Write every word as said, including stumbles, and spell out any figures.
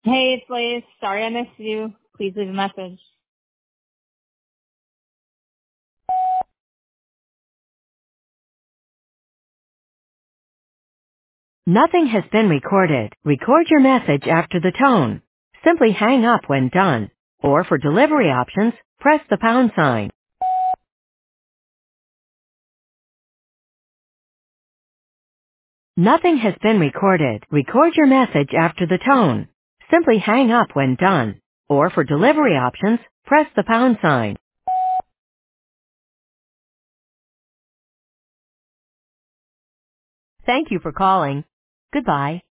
Hey, it's Liz. Sorry I missed you. Please leave a message. Nothing has been recorded. Record your message after the tone. Simply hang up when done. Or for delivery options, press the pound sign. Nothing has been recorded. Record your message after the tone. Simply hang up when done. Or for delivery options, press the pound sign. Thank you for calling. Goodbye.